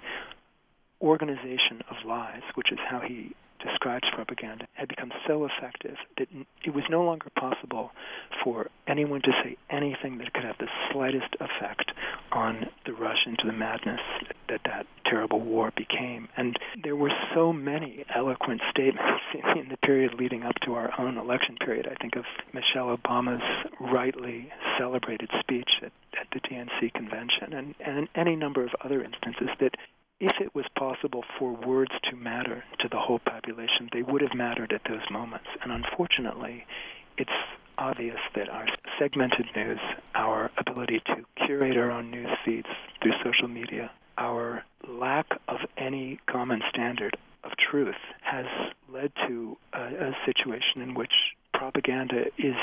organization of lies, which is how he describes propaganda, had become so effective that it was no longer possible for anyone to say anything that could have the slightest effect on the rush into the madness that terrible war became. And there were so many eloquent statements in the period leading up to our own election period. I think of Michelle Obama's rightly celebrated speech at the DNC convention, and any number of other instances that if it was possible for words to matter to the whole population, they would have mattered at those moments. And unfortunately, it's obvious that our segmented news, our ability to curate our own news feeds through social media, our lack of any common standard of truth has led to a situation in which propaganda is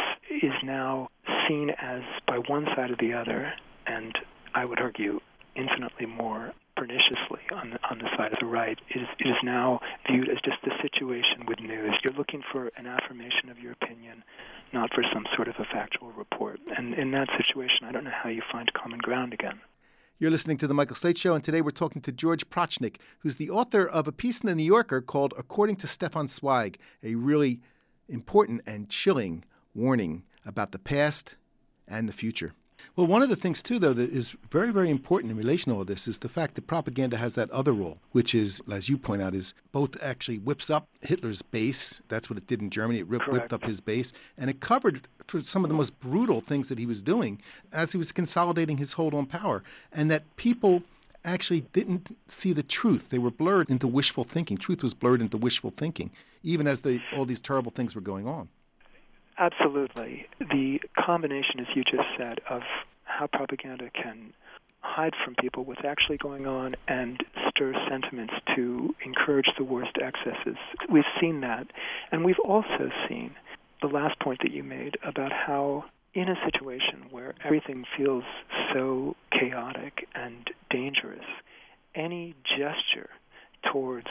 now seen as, by one side or the other, and I would argue infinitely more perniciously on the side of the right, it is now viewed as just the situation with news. You're looking for an affirmation of your opinion, not for some sort of a factual report. And in that situation, I don't know how you find common ground again. You're listening to The Michael Slate Show, and today we're talking to George Prochnick, who's the author of a piece in The New Yorker called According to Stefan Zweig, a really important and chilling warning about the past and the future. Well, one of the things, too, though, that is very, very important in relation to all this is the fact that propaganda has that other role, which is, as you point out, is both actually whips up Hitler's base. That's what it did in Germany. It whipped up his base. And it covered for some of the most brutal things that he was doing as he was consolidating his hold on power. And that people actually didn't see the truth. They were blurred into wishful thinking. Truth was blurred into wishful thinking, even as all these terrible things were going on. Absolutely. The combination, as you just said, of how propaganda can hide from people what's actually going on and stir sentiments to encourage the worst excesses. We've seen that. And we've also seen the last point that you made about how in a situation where everything feels so chaotic and dangerous, any gesture towards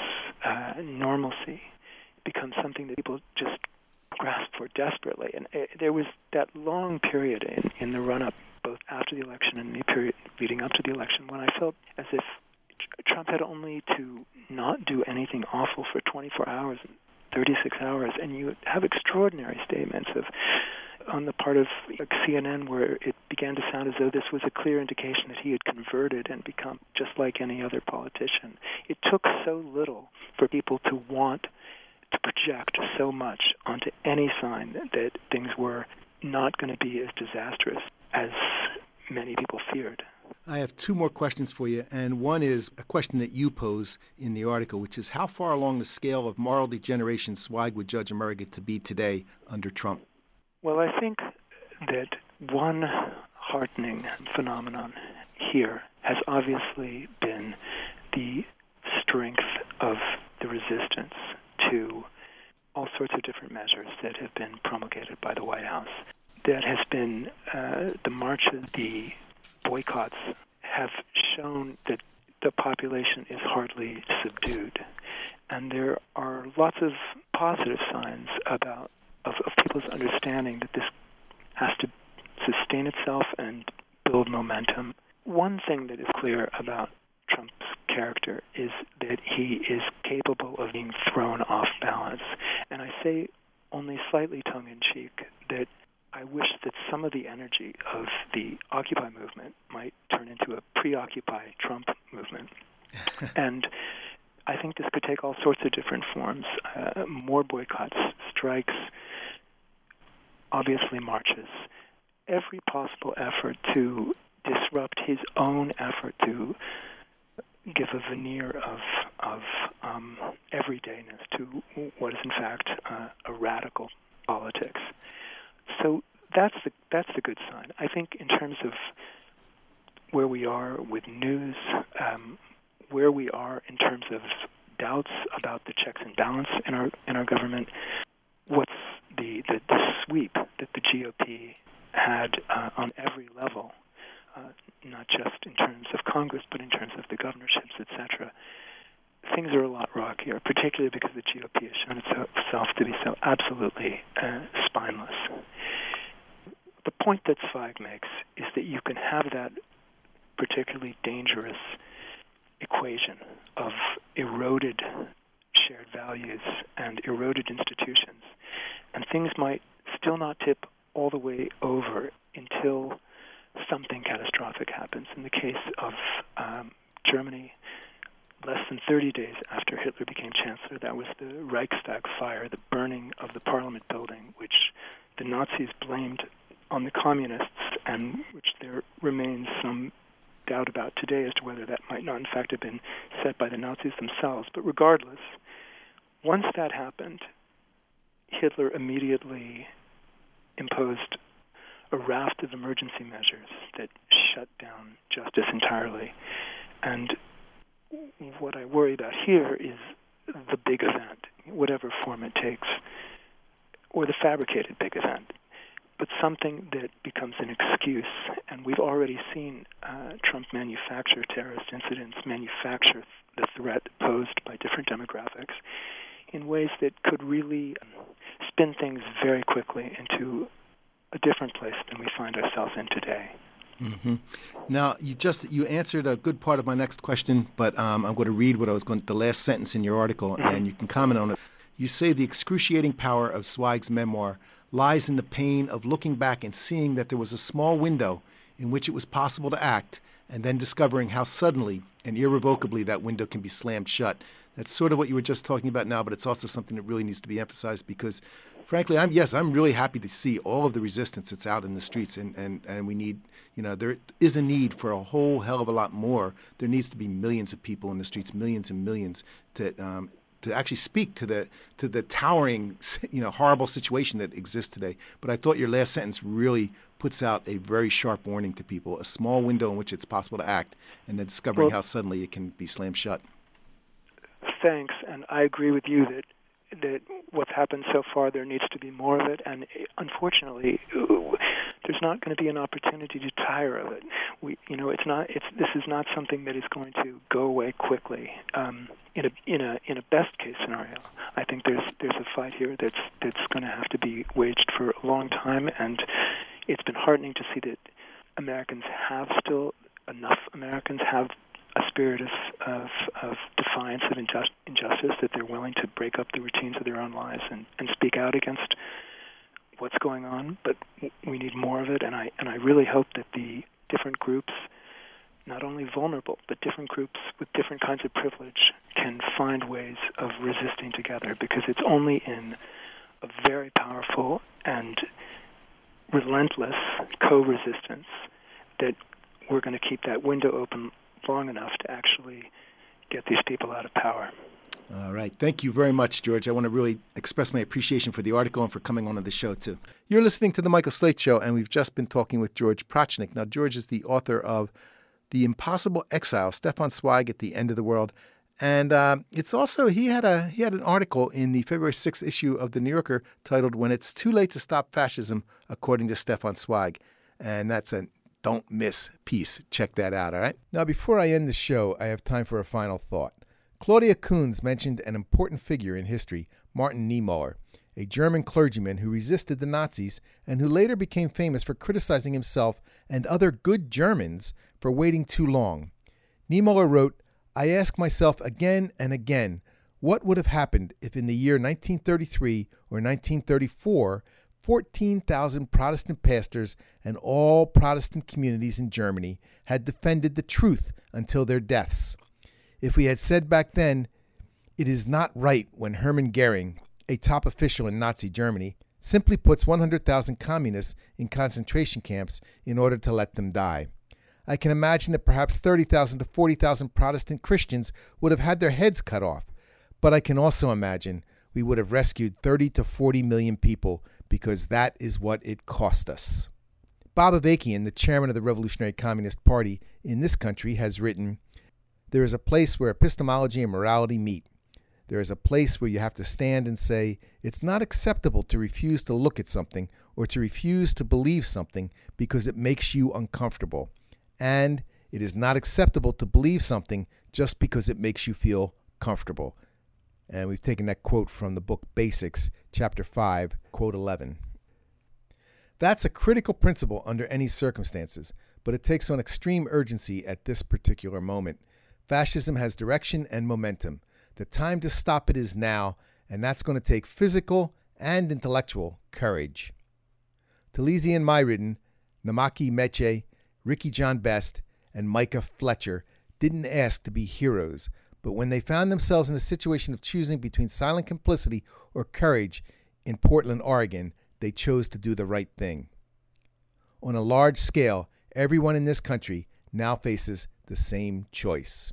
normalcy becomes something that people just grasp for desperately. And there was that long period in the run-up, both after the election and the period leading up to the election, when I felt as if Trump had only to not do anything awful for 24 hours, 36 hours, and you have extraordinary statements on the part of CNN where it began to sound as though this was a clear indication that he had converted and become just like any other politician. It took so little for people to want to project so much onto any sign that things were not going to be as disastrous as many people feared. I have two more questions for you, and one is a question that you pose in the article, which is how far along the scale of moral degeneration Zweig would judge America to be today under Trump? Well, I think that one heartening phenomenon here has obviously been the strength of the resistance to all sorts of different measures that have been promulgated by the White House. That has been the marches, the boycotts have shown that the population is hardly subdued. And there are lots of positive signs of people's understanding that this has to sustain itself and build momentum. One thing that is clear about Trump's character is that he is capable of being thrown off balance. And I say only slightly tongue-in-cheek that I wish that some of the energy of the Occupy movement might turn into a pre-Occupy Trump movement. And I think this could take all sorts of different forms. More boycotts, strikes, obviously marches. Every possible effort to disrupt his own effort to give a veneer of everydayness to what is in fact a radical politics. So that's the good sign. I think in terms of where we are with news, where we are in terms of doubts about the checks and balance in our government, what's the sweep that the GOP had on every level, not just in terms of Congress, but in terms of the governorships, etc. Things are a lot rockier, particularly because the GOP has shown itself to be so absolutely spineless. The point that Zweig makes is that you can have that particularly dangerous equation of eroded shared values and eroded institutions, and things might still not tip all the way over until something catastrophic happens. In the case of Germany, less than 30 days after Hitler became chancellor, that was the Reichstag fire, the burning of the parliament building, which the Nazis blamed on the communists, and which there remains some doubt about today as to whether that might not in fact have been set by the Nazis themselves. But regardless, once that happened, Hitler immediately imposed a raft of emergency measures that shut down justice entirely. And what I worry about here is the big event, whatever form it takes, or the fabricated big event, but something that becomes an excuse. And we've already seen Trump manufacture terrorist incidents, manufacture the threat posed by different demographics in ways that could really spin things very quickly into a different place than we find ourselves in today. Mm-hmm. Now, you answered a good part of my next question, but I'm going to read the last sentence in your article, and you can comment on it. You say the excruciating power of Zweig's memoir lies in the pain of looking back and seeing that there was a small window in which it was possible to act, and then discovering how suddenly and irrevocably that window can be slammed shut. That's sort of what you were just talking about now, but it's also something that really needs to be emphasized because, frankly, I'm really happy to see all of the resistance that's out in the streets, and we need, there is a need for a whole hell of a lot more. There needs to be millions of people in the streets, millions and millions, to actually speak to the towering, horrible situation that exists today. But I thought your last sentence really puts out a very sharp warning to people: a small window in which it's possible to act, and then discovering how suddenly it can be slammed shut. Thanks, and I agree with you that what's happened so far, there needs to be more of it, and unfortunately, there's not going to be an opportunity to tire of it. This is not something that is going to go away quickly. In a best case scenario, I think there's a fight here that's going to have to be waged for a long time, and it's been heartening to see that enough Americans have a spirit of defiance of injustice, that they're willing to break up the routines of their own lives and speak out against what's going on, but we need more of it, and I really hope that the different groups, not only vulnerable, but different groups with different kinds of privilege, can find ways of resisting together, because it's only in a very powerful and relentless co-resistance that we're going to keep that window open long enough to actually get these people out of power. All right. Thank you very much, George. I want to really express my appreciation for the article and for coming on to the show, too. You're listening to The Michael Slate Show, and we've just been talking with George Prochnick. Now, George is the author of The Impossible Exile, Stefan Zweig at the End of the World. And it's also, he had an article in the February 6th issue of The New Yorker titled When It's Too Late to Stop Fascism, according to Stefan Zweig. And that's a don't miss piece. Check that out, all right? Now, before I end the show, I have time for a final thought. Claudia Kunz mentioned an important figure in history, Martin Niemöller, a German clergyman who resisted the Nazis and who later became famous for criticizing himself and other good Germans for waiting too long. Niemöller wrote, "I ask myself again and again, what would have happened if in the year 1933 or 1934, 14,000 Protestant pastors and all Protestant communities in Germany had defended the truth until their deaths? If we had said back then, it is not right when Hermann Goering, a top official in Nazi Germany, simply puts 100,000 communists in concentration camps in order to let them die. I can imagine that perhaps 30,000 to 40,000 Protestant Christians would have had their heads cut off, but I can also imagine we would have rescued 30 to 40 million people because that is what it cost us." Bob Avakian, the chairman of the Revolutionary Communist Party in this country, has written, "There is a place where epistemology and morality meet. There is a place where you have to stand and say, it's not acceptable to refuse to look at something or to refuse to believe something because it makes you uncomfortable. And it is not acceptable to believe something just because it makes you feel comfortable." And we've taken that quote from the book Basics, Chapter 5, quote 11. That's a critical principle under any circumstances, but it takes on extreme urgency at this particular moment. Fascism has direction and momentum. The time to stop it is now, and that's going to take physical and intellectual courage. Taliesin Mairidden, Namaki Meche, Ricky John Best, and Micah Fletcher didn't ask to be heroes, but when they found themselves in a situation of choosing between silent complicity or courage in Portland, Oregon, they chose to do the right thing. On a large scale, everyone in this country now faces the same choice.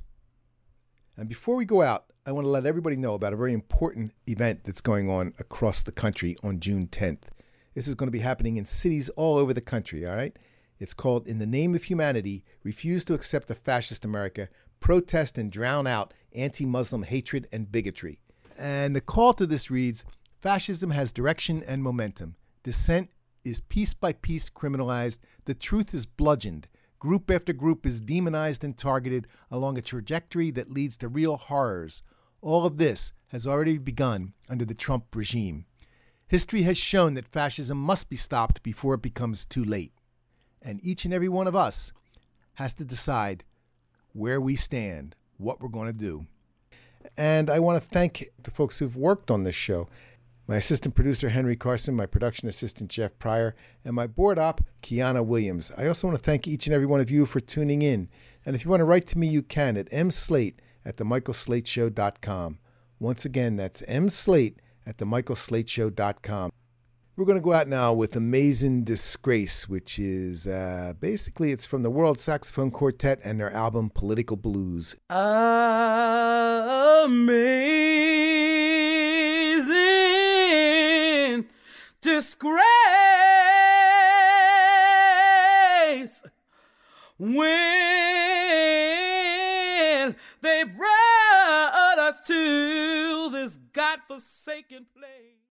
And before we go out, I want to let everybody know about a very important event that's going on across the country on June 10th. This is going to be happening in cities all over the country, all right? It's called In the Name of Humanity, Refuse to Accept a Fascist America, Protest and Drown Out Anti-Muslim Hatred and Bigotry. And the call to this reads, "Fascism has direction and momentum. Dissent is piece by piece criminalized. The truth is bludgeoned. Group after group is demonized and targeted along a trajectory that leads to real horrors. All of this has already begun under the Trump regime. History has shown that fascism must be stopped before it becomes too late. And each and every one of us has to decide where we stand, what we're going to do." And I want to thank the folks who've worked on this show. My assistant producer, Henry Carson, my production assistant, Jeff Pryor, and my board op, Kiana Williams. I also want to thank each and every one of you for tuning in. And if you want to write to me, you can at mslate@themichaelslateshow.com. Once again, that's mslate@themichaelslateshow.com. We're going to go out now with Amazing Disgrace, which is basically it's from the World Saxophone Quartet and their album Political Blues. Amazing disgrace when they brought us to this godforsaken place.